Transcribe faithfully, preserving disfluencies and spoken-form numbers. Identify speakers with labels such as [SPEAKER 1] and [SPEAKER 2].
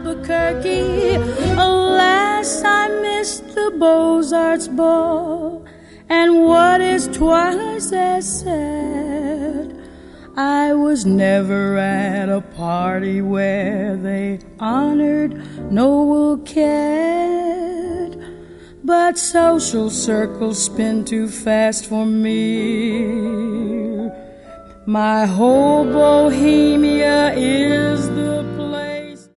[SPEAKER 1] Albuquerque. Alas, I missed the Beaux-Arts ball, and what is twice as sad, I was never at a party where they honored Noel Coward. But social circles spin too fast for me. My whole Bohemia is